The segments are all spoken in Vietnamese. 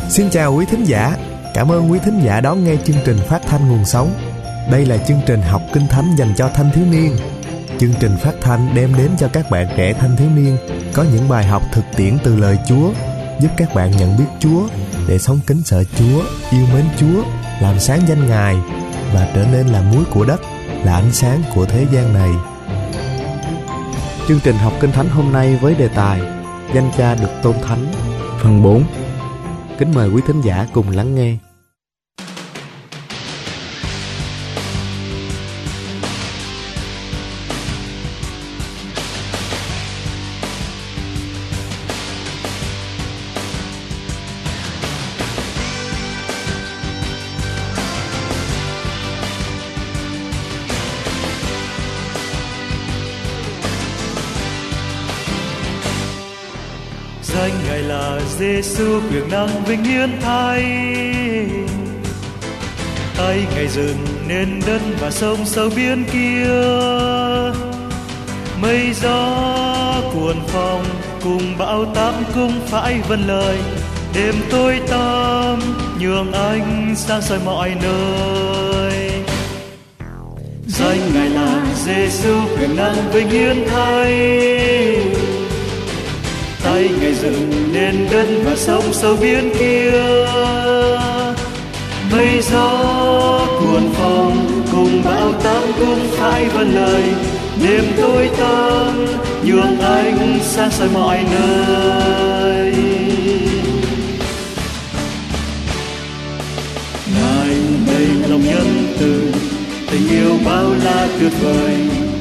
Xin chào quý thính giả. Cảm ơn quý thính giả đón nghe chương trình phát thanh Nguồn Sống. Đây là chương trình học Kinh Thánh dành cho thanh thiếu niên. Chương trình phát thanh đem đến cho các bạn trẻ thanh thiếu niên có những bài học thực tiễn từ lời Chúa, giúp các bạn nhận biết Chúa để sống kính sợ Chúa, yêu mến Chúa, làm sáng danh Ngài và trở nên là muối của đất, là ánh sáng của thế gian này. Chương trình học Kinh Thánh hôm nay với đề tài Danh Cha được tôn thánh, phần 4. Kính mời quý thính giả cùng lắng nghe. Danh Ngài là Giêsu, quyền năng vinh hiển thay. Tay Ngài dựng nên đất và sông sâu biển kia. Mây gió cuồn phong cùng bão táp cũng phải vâng lời. Đêm tối tăm nhường ánh sáng soi mọi nơi. Danh Ngài là Giêsu, quyền năng vinh hiển thay. Tay Ngài dựng nên đất và sông sâu biển kia. Mây gió cuồn phong cùng bão táp cũng phải vâng lời. Đêm tối tăm nhường ánh sáng soi mọi nơi. Ngài đầy lòng nhân từ, tình yêu bao la tuyệt vời.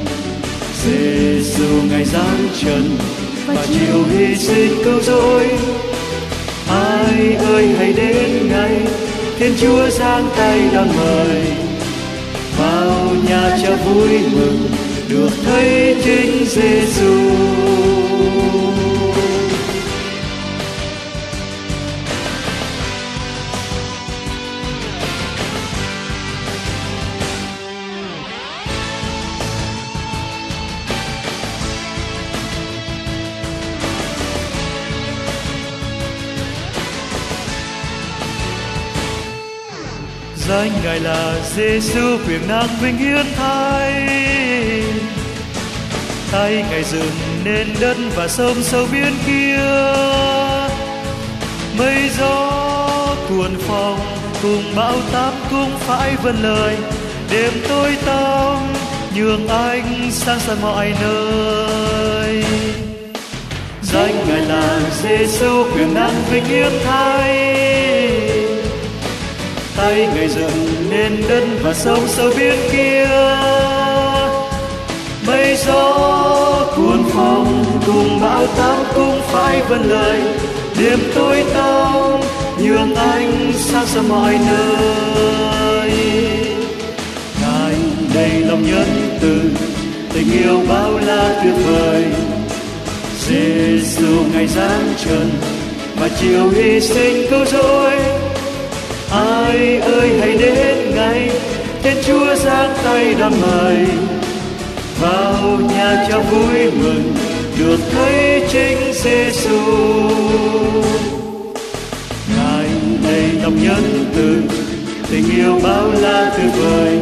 Giêsu Ngài giáng trần và chịu hy sinh cứu rỗi. Ai ơi hãy đến ngay, Thiên Chúa giang tay đón mời. Vào nhà Cha vui mừng được thấy chính Giêsu. Danh Ngài là Giêsu, quyền năng vinh hiển thay. Tay Ngài dựng nên đất và sông sâu biển kia. Mây gió cuồn phong cùng bão táp cũng phải vâng lời. Đêm tối tăm nhường ánh sáng soi mọi nơi. Danh Ngài là Giêsu, quyền năng vinh hiển thay. Tay Ngài dựng nên đất và sông sâu biển kia. Mây gió cuồn phong cùng bão táp cũng phải vâng lời. Đêm tối tăm nhường ánh sáng soi mọi nơi. Ngài đầy lòng nhân từ, tình yêu bao la tuyệt vời. Giêsu Ngài giáng trần và chịu hy sinh cứu rỗi. Ai ơi hãy đến ngay, Thiên Chúa giang tay đón mời. Vào nhà Cha vui mừng được thấy chính Giêsu. Ngài đầy lòng nhân từ, tình yêu bao la tuyệt vời.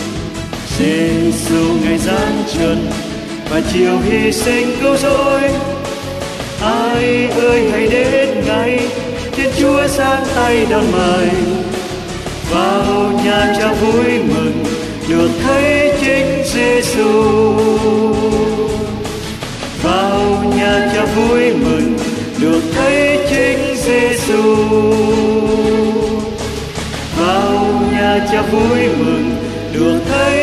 Giêsu Ngài giáng trần và chịu hy sinh cứu rỗi. Ai ơi hãy đến ngay, Thiên Chúa giang tay đón mời. Vào nhà Cha vui mừng được thấy chính Giêsu. Vào nhà Cha vui mừng được thấy chính Giêsu. Vào nhà Cha vui mừng được thấy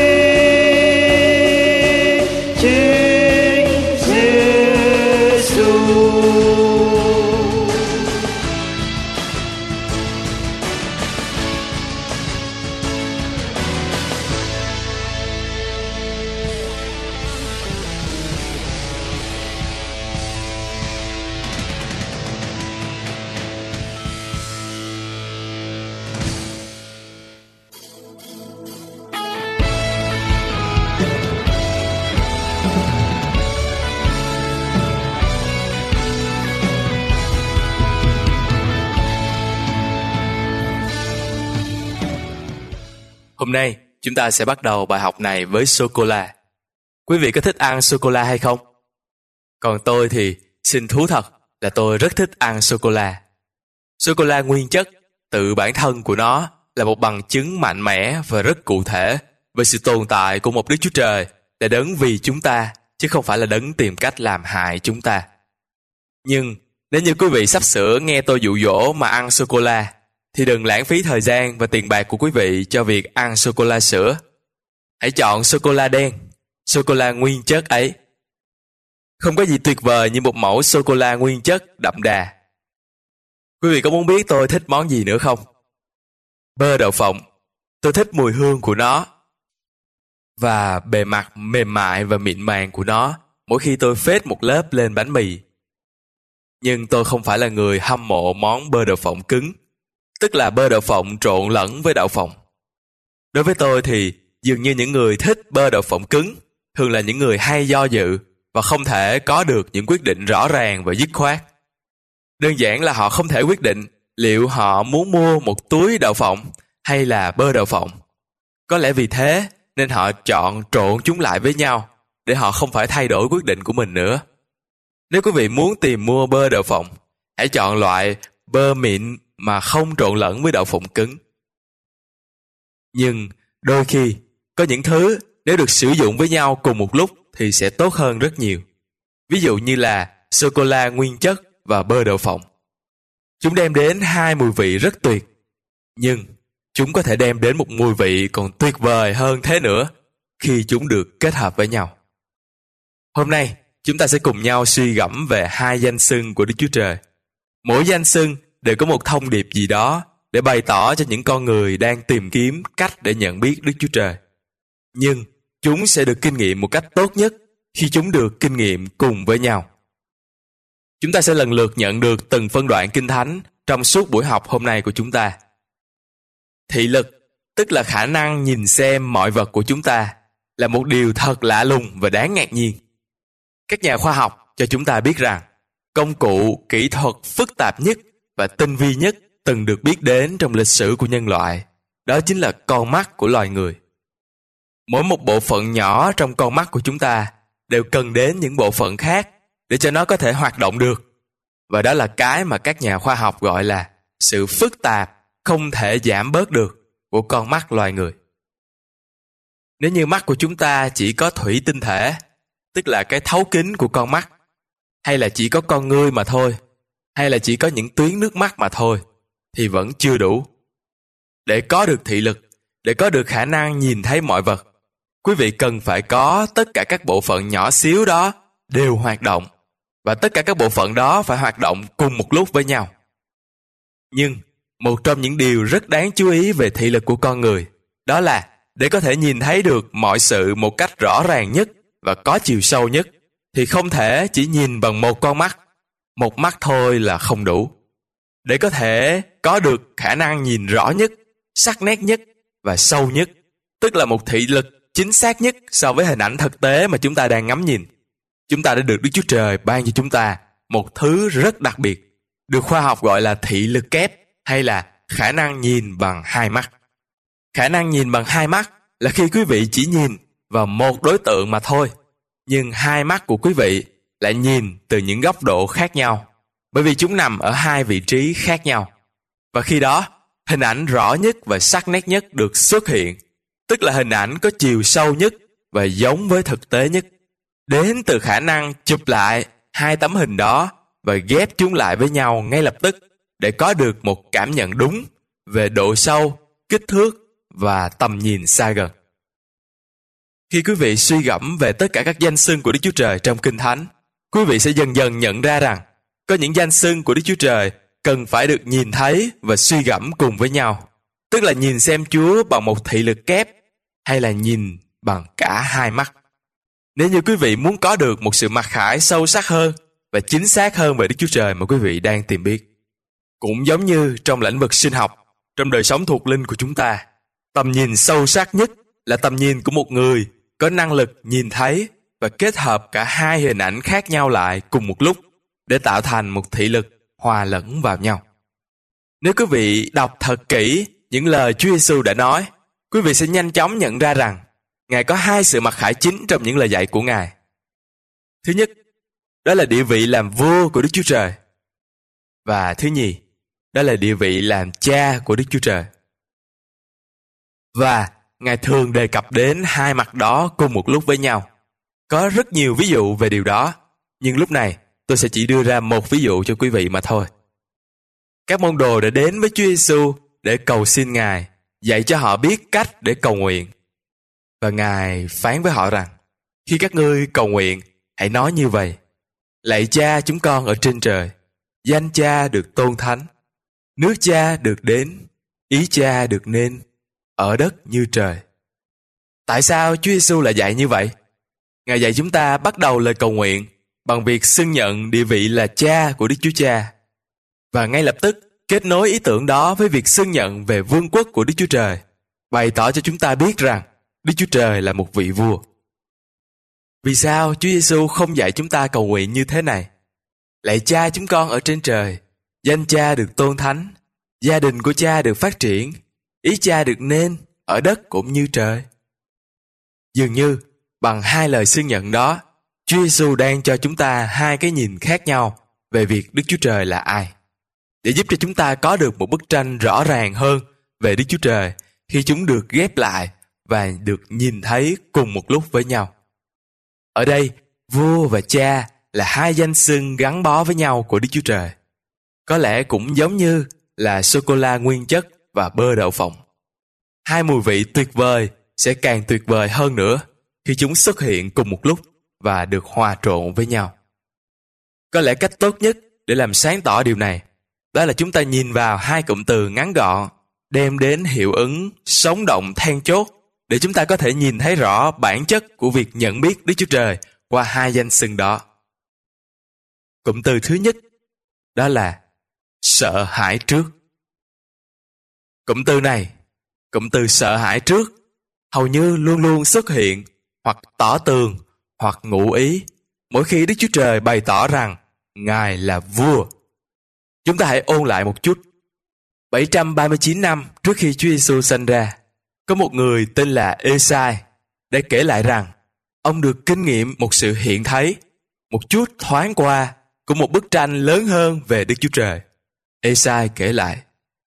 chính Giêsu. Hôm nay chúng ta sẽ bắt đầu bài học này với sô-cô-la. Quý vị có thích ăn sô-cô-la hay không? Còn tôi thì xin thú thật là tôi rất thích ăn sô-cô-la. Sô-cô-la nguyên chất tự bản thân của nó là một bằng chứng mạnh mẽ và rất cụ thể về sự tồn tại của một Đức Chúa Trời là đấng vì chúng ta, chứ không phải là đấng tìm cách làm hại chúng ta. Nhưng nếu như quý vị sắp sửa nghe tôi dụ dỗ mà ăn sô-cô-la, thì đừng lãng phí thời gian và tiền bạc của quý vị cho việc ăn sô-cô-la sữa. Hãy chọn sô-cô-la đen, sô-cô-la nguyên chất ấy. Không có gì tuyệt vời như một mẩu sô-cô-la nguyên chất đậm đà. Quý vị có muốn biết tôi thích món gì nữa không? Bơ đậu phộng. Tôi thích mùi hương của nó và bề mặt mềm mại và mịn màng của nó mỗi khi tôi phết một lớp lên bánh mì. Nhưng tôi không phải là người hâm mộ món bơ đậu phộng cứng, tức là bơ đậu phộng trộn lẫn với đậu phộng. Đối với tôi thì dường như những người thích bơ đậu phộng cứng thường là những người hay do dự và không thể có được những quyết định rõ ràng và dứt khoát. Đơn giản là họ không thể quyết định liệu họ muốn mua một túi đậu phộng hay là bơ đậu phộng. Có lẽ vì thế nên họ chọn trộn chúng lại với nhau để họ không phải thay đổi quyết định của mình nữa. Nếu quý vị muốn tìm mua bơ đậu phộng, hãy chọn loại bơ mịn mà không trộn lẫn với đậu phộng cứng. Nhưng đôi khi có những thứ nếu được sử dụng với nhau cùng một lúc thì sẽ tốt hơn rất nhiều. Ví dụ như là sô-cô-la nguyên chất và bơ đậu phộng. Chúng đem đến hai mùi vị rất tuyệt, nhưng chúng có thể đem đến một mùi vị còn tuyệt vời hơn thế nữa khi chúng được kết hợp với nhau. Hôm nay, chúng ta sẽ cùng nhau suy gẫm về hai danh xưng của Đức Chúa Trời. Mỗi danh xưng đều có một thông điệp gì đó để bày tỏ cho những con người đang tìm kiếm cách để nhận biết Đức Chúa Trời. Nhưng chúng sẽ được kinh nghiệm một cách tốt nhất khi chúng được kinh nghiệm cùng với nhau. Chúng ta sẽ lần lượt nhận được từng phân đoạn Kinh Thánh trong suốt buổi học hôm nay của chúng ta. Thị lực, tức là khả năng nhìn xem mọi vật của chúng ta, là một điều thật lạ lùng và đáng ngạc nhiên. Các nhà khoa học cho chúng ta biết rằng công cụ kỹ thuật phức tạp nhất và tinh vi nhất từng được biết đến trong lịch sử của nhân loại, đó chính là con mắt của loài người. Mỗi một bộ phận nhỏ trong con mắt của chúng ta đều cần đến những bộ phận khác để cho nó có thể hoạt động được. Và đó là cái mà các nhà khoa học gọi là sự phức tạp không thể giảm bớt được của con mắt loài người. Nếu như mắt của chúng ta chỉ có thủy tinh thể, tức là cái thấu kính của con mắt, hay là chỉ có con ngươi mà thôi, hay là chỉ có những tuyến nước mắt mà thôi, thì vẫn chưa đủ. Để có được thị lực, để có được khả năng nhìn thấy mọi vật, quý vị cần phải có tất cả các bộ phận nhỏ xíu đó đều hoạt động, và tất cả các bộ phận đó phải hoạt động cùng một lúc với nhau. Nhưng một trong những điều rất đáng chú ý về thị lực của con người, đó là để có thể nhìn thấy được mọi sự một cách rõ ràng nhất và có chiều sâu nhất, thì không thể chỉ nhìn bằng một con mắt. Một mắt thôi là không đủ. Để có thể có được khả năng nhìn rõ nhất, sắc nét nhất và sâu nhất, tức là một thị lực chính xác nhất so với hình ảnh thực tế mà chúng ta đang ngắm nhìn, chúng ta đã được Đức Chúa Trời ban cho chúng ta một thứ rất đặc biệt, được khoa học gọi là thị lực kép, hay là khả năng nhìn bằng hai mắt. Khả năng nhìn bằng hai mắt là khi quý vị chỉ nhìn vào một đối tượng mà thôi, nhưng hai mắt của quý vị lại nhìn từ những góc độ khác nhau, bởi vì chúng nằm ở hai vị trí khác nhau. Và khi đó, hình ảnh rõ nhất và sắc nét nhất được xuất hiện, tức là hình ảnh có chiều sâu nhất và giống với thực tế nhất, đến từ khả năng chụp lại hai tấm hình đó và ghép chúng lại với nhau ngay lập tức để có được một cảm nhận đúng về độ sâu, kích thước và tầm nhìn xa gần. Khi quý vị suy gẫm về tất cả các danh xưng của Đức Chúa Trời trong Kinh Thánh, quý vị sẽ dần dần nhận ra rằng có những danh xưng của Đức Chúa Trời cần phải được nhìn thấy và suy gẫm cùng với nhau, tức là nhìn xem Chúa bằng một thị lực kép hay là nhìn bằng cả hai mắt. Nếu như quý vị muốn có được một sự mặc khải sâu sắc hơn và chính xác hơn về Đức Chúa Trời mà quý vị đang tìm biết. Cũng giống như trong lĩnh vực sinh học, trong đời sống thuộc linh của chúng ta, tầm nhìn sâu sắc nhất là tầm nhìn của một người có năng lực nhìn thấy và kết hợp cả hai hình ảnh khác nhau lại cùng một lúc để tạo thành một thị lực hòa lẫn vào nhau. Nếu quý vị đọc thật kỹ những lời Chúa Giêsu đã nói, quý vị sẽ nhanh chóng nhận ra rằng Ngài có hai sự mặc khải chính trong những lời dạy của Ngài. Thứ nhất, đó là địa vị làm vua của Đức Chúa Trời. Và thứ nhì, đó là địa vị làm cha của Đức Chúa Trời. Và Ngài thường đề cập đến hai mặt đó cùng một lúc với nhau. Có rất nhiều ví dụ về điều đó, nhưng lúc này tôi sẽ chỉ đưa ra một ví dụ cho quý vị mà thôi. Các môn đồ đã đến với Chúa Giêsu để cầu xin Ngài dạy cho họ biết cách để cầu nguyện. Và Ngài phán với họ rằng, khi các ngươi cầu nguyện, hãy nói như vậy: Lạy Cha chúng con ở trên trời, danh Cha được tôn thánh, nước Cha được đến, ý Cha được nên, ở đất như trời. Tại sao Chúa Giêsu lại dạy như vậy? Ngài dạy chúng ta bắt đầu lời cầu nguyện bằng việc xưng nhận địa vị là cha của Đức Chúa Cha, và ngay lập tức kết nối ý tưởng đó với việc xưng nhận về vương quốc của Đức Chúa Trời, bày tỏ cho chúng ta biết rằng Đức Chúa Trời là một vị vua. Vì sao Chúa Giêsu không dạy chúng ta cầu nguyện như thế này? Lạy Cha chúng con ở trên trời, danh Cha được tôn thánh, gia đình của Cha được phát triển, ý Cha được nên, ở đất cũng như trời. Dường như bằng hai lời xưng nhận đó, Chúa Giêsu đang cho chúng ta hai cái nhìn khác nhau về việc Đức Chúa Trời là ai, để giúp cho chúng ta có được một bức tranh rõ ràng hơn về Đức Chúa Trời khi chúng được ghép lại và được nhìn thấy cùng một lúc với nhau. Ở đây, vua và cha là hai danh xưng gắn bó với nhau của Đức Chúa Trời. Có lẽ cũng giống như là sô-cô-la nguyên chất và bơ đậu phộng. Hai mùi vị tuyệt vời sẽ càng tuyệt vời hơn nữa khi chúng xuất hiện cùng một lúc và được hòa trộn với nhau. Có lẽ cách tốt nhất để làm sáng tỏ điều này, đó là chúng ta nhìn vào hai cụm từ ngắn gọn, đem đến hiệu ứng sống động then chốt, để chúng ta có thể nhìn thấy rõ bản chất của việc nhận biết Đức Chúa Trời qua hai danh xưng đó. Cụm từ thứ nhất, đó là sợ hãi trước. Cụm từ này, cụm từ sợ hãi trước, hầu như luôn luôn xuất hiện hoặc tỏ tường hoặc ngụ ý mỗi khi Đức Chúa Trời bày tỏ rằng Ngài là vua. Chúng ta hãy ôn lại một chút. 739 năm trước khi Chúa Giêsu sanh ra, có một người tên là Ê-sai đã kể lại rằng ông được kinh nghiệm một sự hiện thấy, một chút thoáng qua của một bức tranh lớn hơn về Đức Chúa Trời. Ê-sai kể lại: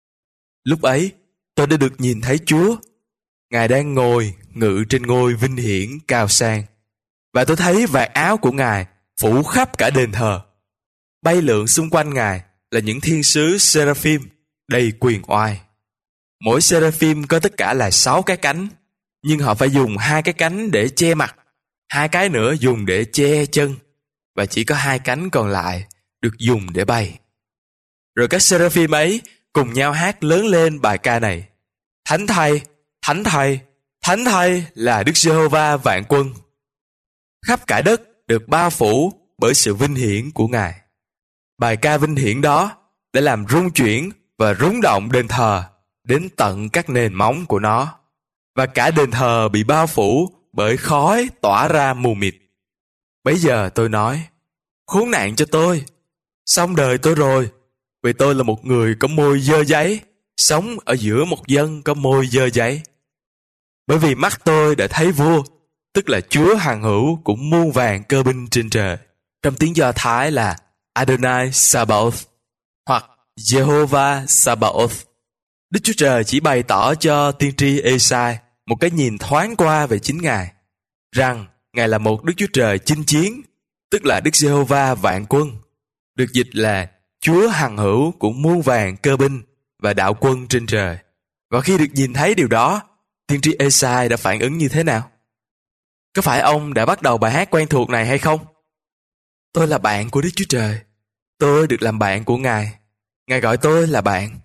Lúc ấy, tôi đã được nhìn thấy Chúa. Ngài đang ngồi ngự trên ngôi vinh hiển cao sang, và tôi thấy vạt áo của Ngài phủ khắp cả đền thờ. Bay lượn xung quanh Ngài là những thiên sứ seraphim đầy quyền oai. Mỗi seraphim có tất cả là 6 cái cánh, nhưng họ phải dùng 2 cái cánh để che mặt, 2 cái nữa dùng để che chân, và chỉ có 2 cánh còn lại được dùng để bay. Rồi các seraphim ấy cùng nhau hát lớn lên bài ca này: Thánh Thầy, Thánh Thầy, Thánh Thầy là Đức Giê-hô-va vạn quân. Khắp cả đất được bao phủ bởi sự vinh hiển của Ngài. Bài ca vinh hiển đó đã làm rung chuyển và rung động đền thờ đến tận các nền móng của nó, và cả đền thờ bị bao phủ bởi khói tỏa ra mù mịt. Bấy giờ tôi nói: Khốn nạn cho tôi, xong đời tôi rồi, vì tôi là một người có môi dơ giấy, sống ở giữa một dân có môi dơ giấy. Bởi vì mắt tôi đã thấy vua, tức là Chúa hằng hữu của muôn vàn cơ binh trên trời. Trong tiếng Do Thái là Adonai Sabaoth hoặc Jehovah Sabaoth. Đức Chúa Trời chỉ bày tỏ cho tiên tri Ê-sai một cái nhìn thoáng qua về chính Ngài, rằng Ngài là một Đức Chúa Trời chinh chiến, tức là Đức Giê-hô-va vạn quân, được dịch là Chúa hằng hữu của muôn vàn cơ binh và đạo quân trên trời. Và khi được nhìn thấy điều đó, tiên tri Ê-sai đã phản ứng như thế nào? Có phải ông đã bắt đầu bài hát quen thuộc này hay không? Tôi là bạn của Đức Chúa Trời. Tôi được làm bạn của Ngài. Ngài gọi tôi là bạn.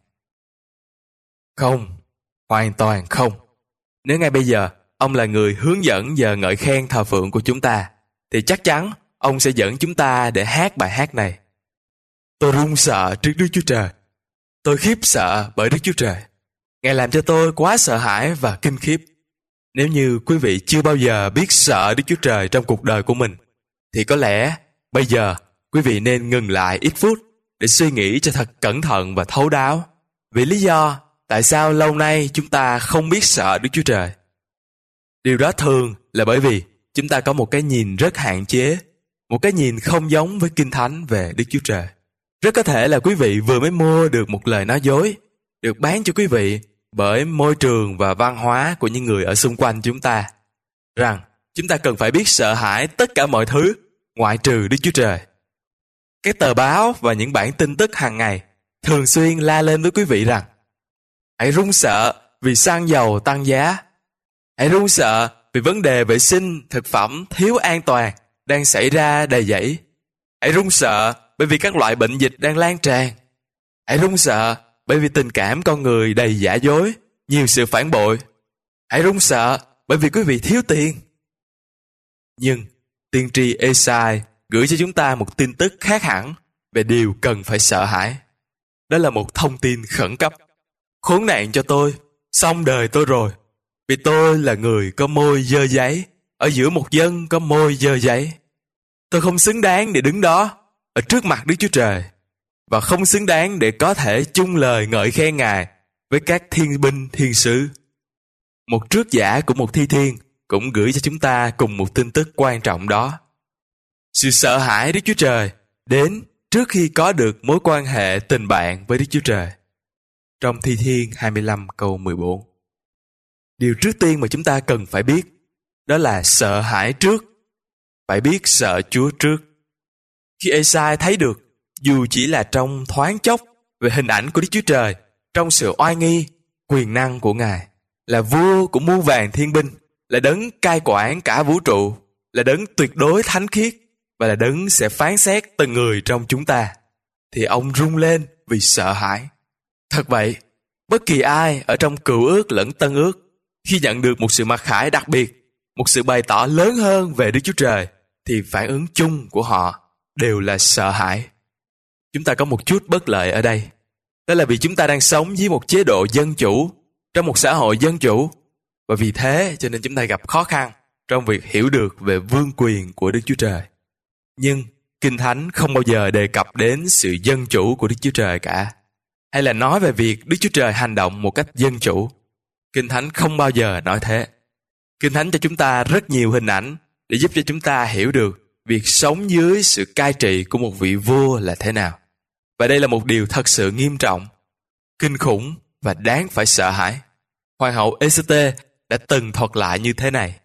Không, hoàn toàn không. Nếu ngay bây giờ ông là người hướng dẫn giờ ngợi khen thờ phượng của chúng ta, thì chắc chắn ông sẽ dẫn chúng ta để hát bài hát này. Tôi run sợ trước Đức Chúa Trời. Tôi khiếp sợ bởi Đức Chúa Trời. Ngài làm cho tôi quá sợ hãi và kinh khiếp. Nếu như quý vị chưa bao giờ biết sợ Đức Chúa Trời trong cuộc đời của mình, thì có lẽ bây giờ quý vị nên ngừng lại ít phút để suy nghĩ cho thật cẩn thận và thấu đáo. Vì lý do tại sao lâu nay chúng ta không biết sợ Đức Chúa Trời? Điều đó thường là bởi vì chúng ta có một cái nhìn rất hạn chế, một cái nhìn không giống với Kinh Thánh về Đức Chúa Trời. Rất có thể là quý vị vừa mới mua được một lời nói dối, được bán cho quý vị bởi môi trường và văn hóa của những người ở xung quanh chúng ta, rằng chúng ta cần phải biết sợ hãi tất cả mọi thứ ngoại trừ Đức Chúa Trời. Các tờ báo và những bản tin tức hàng ngày thường xuyên la lên với quý vị rằng hãy run sợ vì xăng dầu tăng giá, hãy run sợ vì vấn đề vệ sinh thực phẩm thiếu an toàn đang xảy ra đầy dẫy, hãy run sợ bởi vì các loại bệnh dịch đang lan tràn, hãy run sợ bởi vì tình cảm con người đầy giả dối, nhiều sự phản bội, hãy run sợ bởi vì quý vị thiếu tiền. Nhưng tiên tri Ê-sai gửi cho chúng ta một tin tức khác hẳn về điều cần phải sợ hãi. Đó là một thông tin khẩn cấp. Khốn nạn cho tôi, xong đời tôi rồi, vì tôi là người có môi dơ giấy, ở giữa một dân có môi dơ giấy. Tôi không xứng đáng để đứng đó, ở trước mặt Đức Chúa Trời, và không xứng đáng để có thể chung lời ngợi khen Ngài với các thiên binh thiên sứ. Một trước giả của một thi thiên cũng gửi cho chúng ta cùng một tin tức quan trọng đó. Sự sợ hãi Đức Chúa Trời đến trước khi có được mối quan hệ tình bạn với Đức Chúa Trời. Trong Thi Thiên 25 câu 14. Điều trước tiên mà chúng ta cần phải biết đó là sợ hãi trước. Phải biết sợ Chúa trước. Khi Ê-sai thấy được, dù chỉ là trong thoáng chốc, về hình ảnh của Đức Chúa Trời, trong sự oai nghi, quyền năng của Ngài, là vua của muôn vàn thiên binh, là đấng cai quản cả vũ trụ, là đấng tuyệt đối thánh khiết, và là đấng sẽ phán xét từng người trong chúng ta, thì ông rung lên vì sợ hãi. Thật vậy, bất kỳ ai ở trong Cựu Ước lẫn Tân Ước, khi nhận được một sự mặc khải đặc biệt, một sự bày tỏ lớn hơn về Đức Chúa Trời, thì phản ứng chung của họ đều là sợ hãi. Chúng ta có một chút bất lợi ở đây. Đó là vì chúng ta đang sống dưới một chế độ dân chủ, trong một xã hội dân chủ, và vì thế cho nên chúng ta gặp khó khăn trong việc hiểu được về vương quyền của Đức Chúa Trời. Nhưng Kinh Thánh không bao giờ đề cập đến sự dân chủ của Đức Chúa Trời cả, hay là nói về việc Đức Chúa Trời hành động một cách dân chủ. Kinh Thánh không bao giờ nói thế. Kinh Thánh cho chúng ta rất nhiều hình ảnh để giúp cho chúng ta hiểu được việc sống dưới sự cai trị của một vị vua là thế nào. Và đây là một điều thật sự nghiêm trọng, kinh khủng và đáng phải sợ hãi. Hoàng hậu Ê-xê-tê đã từng thuật lại như thế này: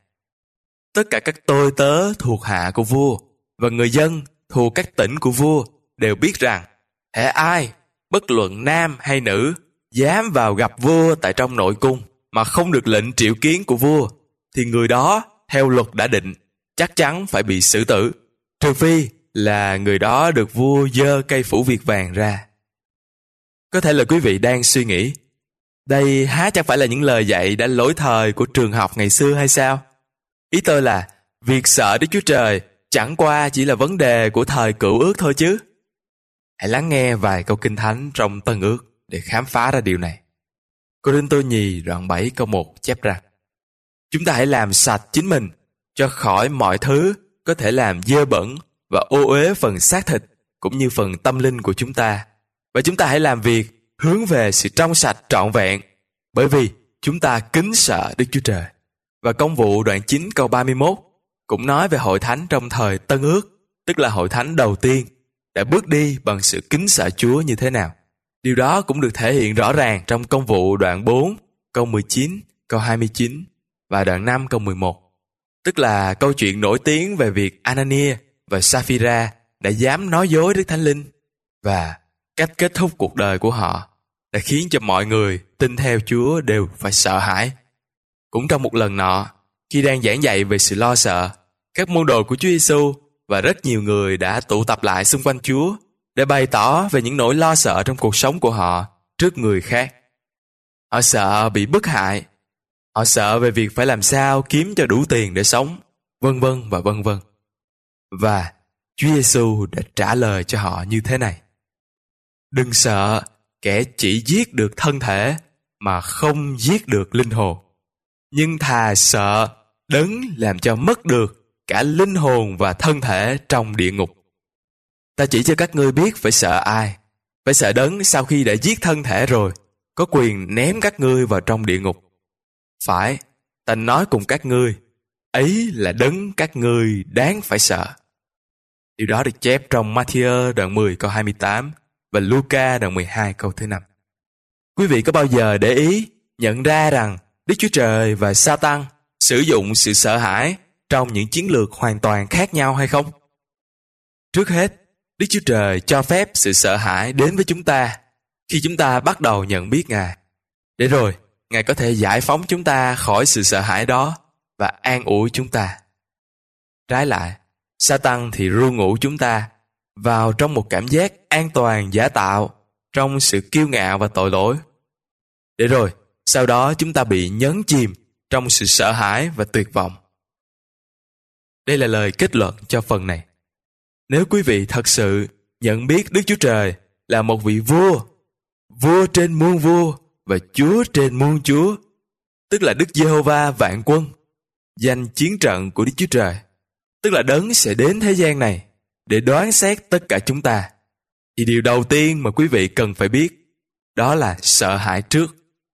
tất cả các tôi tớ thuộc hạ của vua và người dân thuộc các tỉnh của vua đều biết rằng hễ ai, bất luận nam hay nữ, dám vào gặp vua tại trong nội cung mà không được lệnh triệu kiến của vua, thì người đó theo luật đã định chắc chắn phải bị xử tử, trừ phi là người đó được vua giơ cây phủ việt vàng ra. Có thể là quý vị đang suy nghĩ, đây há chẳng phải là những lời dạy đã lỗi thời của trường học ngày xưa hay sao? Ý tôi là việc sợ Đức Chúa Trời chẳng qua chỉ là vấn đề của thời Cựu Ước thôi chứ. Hãy lắng nghe vài câu Kinh Thánh trong Tân Ước để khám phá ra điều này. Cô-rinh-tô nhì đoạn 7 câu 1 chép rằng: chúng ta hãy làm sạch chính mình cho khỏi mọi thứ có thể làm dơ bẩn và ô uế phần xác thịt cũng như phần tâm linh của chúng ta. Và chúng ta hãy làm việc hướng về sự trong sạch trọn vẹn, bởi vì chúng ta kính sợ Đức Chúa Trời. Và Công vụ đoạn 9 câu 31 cũng nói về hội thánh trong thời Tân Ước, tức là hội thánh đầu tiên, đã bước đi bằng sự kính sợ Chúa như thế nào. Điều đó cũng được thể hiện rõ ràng trong Công vụ đoạn 4 câu 19, câu 29 và đoạn 5 câu 11. Tức là câu chuyện nổi tiếng về việc Anania và Sapphira đã dám nói dối Đức Thánh Linh, và cách kết thúc cuộc đời của họ đã khiến cho mọi người tin theo Chúa đều phải sợ hãi. Cũng trong một lần nọ, khi đang giảng dạy về sự lo sợ, các môn đồ của Chúa Giêsu và rất nhiều người đã tụ tập lại xung quanh Chúa để bày tỏ về những nỗi lo sợ trong cuộc sống của họ trước người khác. Họ sợ bị bức hại, họ sợ về việc phải làm sao kiếm cho đủ tiền để sống, vân vân và vân vân. Và Chúa Giêsu đã trả lời cho họ như thế này: đừng sợ kẻ chỉ giết được thân thể mà không giết được linh hồn, nhưng thà sợ đấng làm cho mất được cả linh hồn và thân thể trong địa ngục. Ta chỉ cho các ngươi biết phải sợ ai. Phải sợ đấng sau khi đã giết thân thể rồi có quyền ném các ngươi vào trong địa ngục. Phải, ta nói cùng các ngươi, ấy là đấng các ngươi đáng phải sợ. Điều đó được chép trong Matthew đoạn 10 câu 28 và Luca đoạn 12 câu thứ 5. Quý vị có bao giờ để ý, nhận ra rằng Đức Chúa Trời và Sa-tan sử dụng sự sợ hãi trong những chiến lược hoàn toàn khác nhau hay không? Trước hết, Đức Chúa Trời cho phép sự sợ hãi đến với chúng ta khi chúng ta bắt đầu nhận biết Ngài. Để rồi, Ngài có thể giải phóng chúng ta khỏi sự sợ hãi đó và an ủi chúng ta. Trái lại, Sa-tan thì ru ngủ chúng ta vào trong một cảm giác an toàn giả tạo trong sự kiêu ngạo và tội lỗi. Để rồi, sau đó chúng ta bị nhấn chìm trong sự sợ hãi và tuyệt vọng. Đây là lời kết luận cho phần này. Nếu quý vị thật sự nhận biết Đức Chúa Trời là một vị vua, vua trên muôn vua và Chúa trên muôn Chúa, tức là Đức Giê-hô-va vạn quân, danh chiến trận của Đức Chúa Trời, tức là đấng sẽ đến thế gian này để đoán xét tất cả chúng ta, thì điều đầu tiên mà quý vị cần phải biết đó là sợ hãi trước.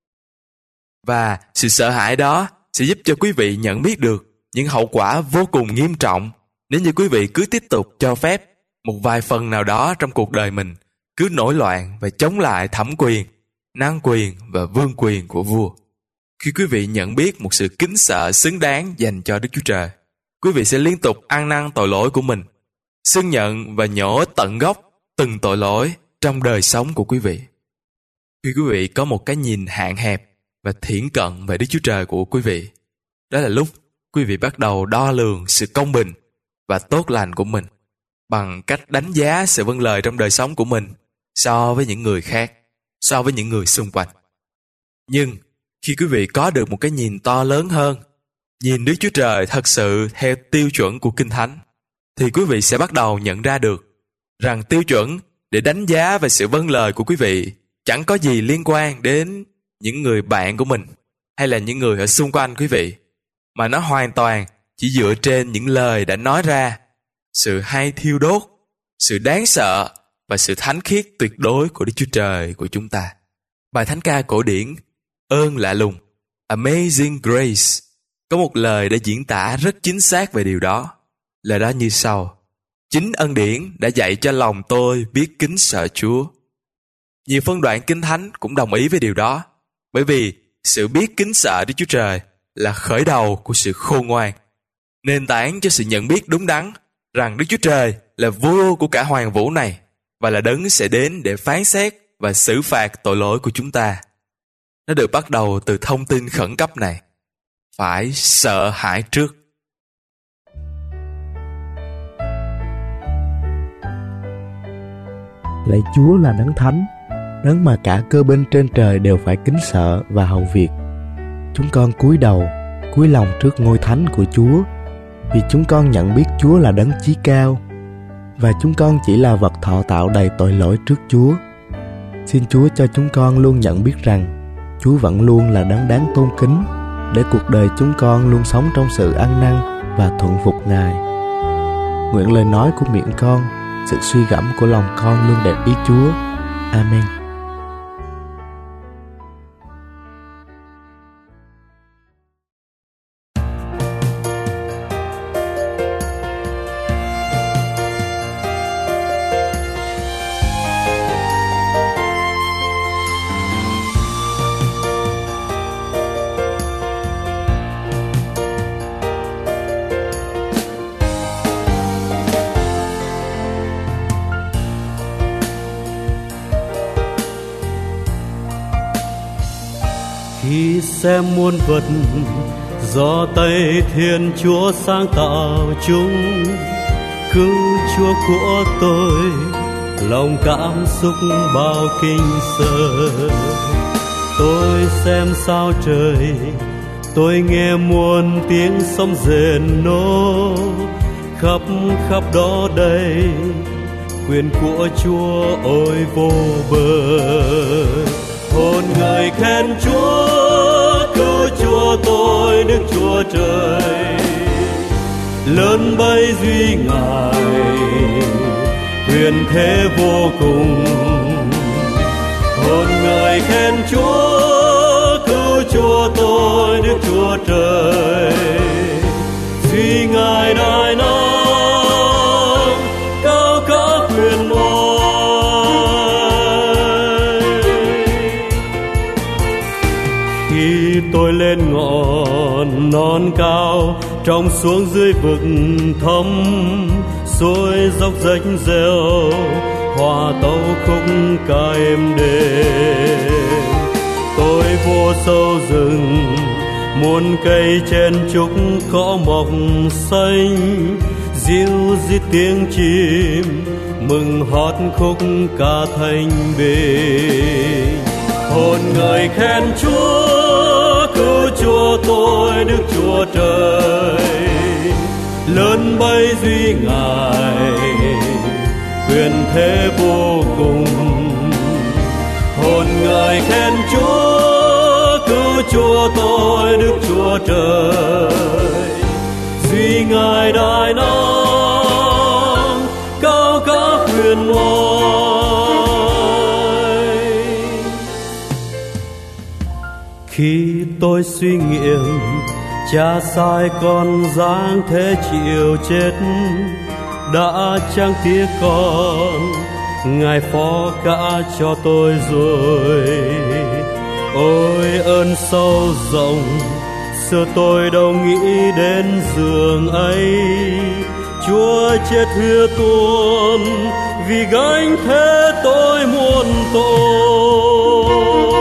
Và sự sợ hãi đó sẽ giúp cho quý vị nhận biết được những hậu quả vô cùng nghiêm trọng nếu như quý vị cứ tiếp tục cho phép một vài phần nào đó trong cuộc đời mình cứ nổi loạn và chống lại thẩm quyền, năng quyền và vương quyền của vua. Khi quý vị nhận biết một sự kính sợ xứng đáng dành cho Đức Chúa Trời, quý vị sẽ liên tục ăn năn tội lỗi của mình, xưng nhận và nhổ tận gốc từng tội lỗi trong đời sống của quý vị. Khi quý vị có một cái nhìn hạn hẹp và thiển cận về Đức Chúa Trời của quý vị, đó là lúc quý vị bắt đầu đo lường sự công bình và tốt lành của mình bằng cách đánh giá sự vâng lời trong đời sống của mình so với những người khác, so với những người xung quanh. Nhưng khi quý vị có được một cái nhìn to lớn hơn, nhìn Đức Chúa Trời thật sự theo tiêu chuẩn của Kinh Thánh, thì quý vị sẽ bắt đầu nhận ra được rằng tiêu chuẩn để đánh giá về sự vâng lời của quý vị chẳng có gì liên quan đến những người bạn của mình hay là những người ở xung quanh quý vị, mà nó hoàn toàn chỉ dựa trên những lời đã nói ra, sự hay thiêu đốt, sự đáng sợ và sự thánh khiết tuyệt đối của Đức Chúa Trời của chúng ta. Bài thánh ca cổ điển Ơn lạ lùng, Amazing Grace, có một lời đã diễn tả rất chính xác về điều đó. Lời đó như sau: chính ân điển đã dạy cho lòng tôi biết kính sợ Chúa. Nhiều phân đoạn Kinh Thánh cũng đồng ý với điều đó, bởi vì sự biết kính sợ Đức Chúa Trời là khởi đầu của sự khôn ngoan, nền tảng cho sự nhận biết đúng đắn rằng Đức Chúa Trời là vua của cả hoàn vũ này và là đấng sẽ đến để phán xét và xử phạt tội lỗi của chúng ta. Nó được bắt đầu từ thông tin khẩn cấp này: phải sợ hãi trước. Lạy Chúa là đấng thánh, đấng mà cả cơ binh trên trời đều phải kính sợ và hầu việc. Chúng con cúi đầu, cúi lòng trước ngôi thánh của Chúa, vì chúng con nhận biết Chúa là đấng chí cao, và chúng con chỉ là vật thọ tạo đầy tội lỗi trước Chúa. Xin Chúa cho chúng con luôn nhận biết rằng Chúa vẫn luôn là đấng đáng tôn kính, để cuộc đời chúng con luôn sống trong sự ăn năn và thuận phục Ngài. Nguyện lời nói của miệng con, sự suy gẫm của lòng con luôn đẹp ý Chúa. Amen. Khi xem muôn vật do tay Thiên Chúa sáng tạo chúng, cứu Chúa của tôi, lòng cảm xúc bao kinh sợ. Tôi xem sao trời, tôi nghe muôn tiếng sóng rền nô, khắp khắp đó đây quyền của Chúa ôi vô bờ. Hồn người khen Chúa, cứu Chúa tôi Đức Chúa Trời, lớn bấy duy Ngài, quyền thế vô cùng. Hồn người khen Chúa, cứu Chúa tôi Đức Chúa Trời. Vì Ngài đại năng cao cả quyền oai. Khi tôi lên ngọn non cao, trông xuống dưới vực thẳm, suối dốc rách reo, hòa tấu khúc ca êm đềm. Tôi vô sâu rừng, muôn cây chen trúc cỏ mọc xanh, ríu rít tiếng chim mừng hót khúc ca thanh bình. Hồn người khen Chúa, cứu Chúa tôi Đức Chúa Trời. Lớn bay duy Ngài, quyền thế vô cùng. Hồn người khen Chúa, cứu Chúa tôi Đức Chúa Trời. Duy Ngài đại năng cao cả quyền oai. Khi tôi suy nghiệm cha sai con dáng thế chịu chết, đã chẳng tiếc con, Ngài phó cả cho tôi rồi. Ôi ơn sâu rộng, xưa tôi đâu nghĩ đến giường ấy. Chúa chết hứa tuôn vì gánh thế tôi muôn tội.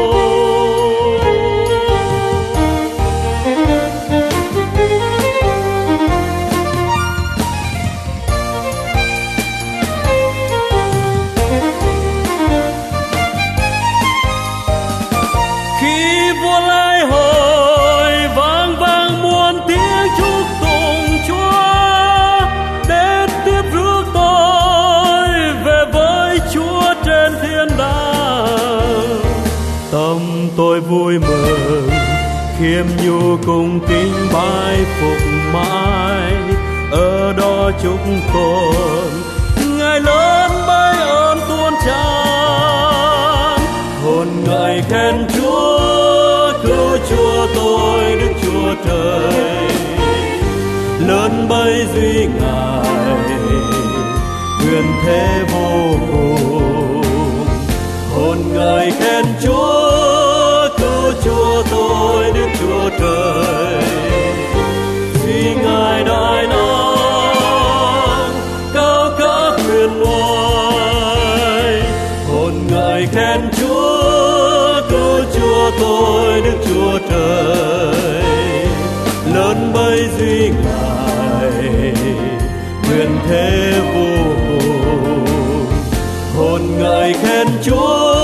Tôi vui mừng khiêm nhu cùng kính bái phục mãi ở đó chúc con. Ngài lớn bay ơn tuôn tràn, hồn ngài khen Chúa, cứu Chúa tôi Đức Chúa Trời. Lớn bay duy Ngài, quyền thế vô cùng. Hồn ngài khen Chúa, Chúa tôi Đức Chúa Trời. Vì Ngài đại năng cao cả quyền oai. Hồn ngài khen Chúa, cứu Chúa tôi Đức Chúa Trời. Lớn bay duy Ngài, quyền thế vô cùng. Hồn ngài khen Chúa,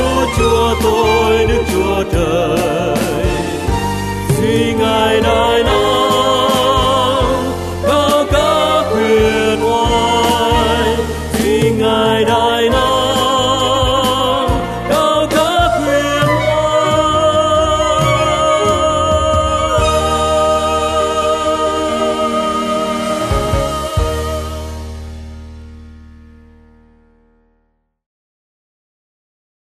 Chúa tôi Đức Chúa Trời. Vì Ngài đại năng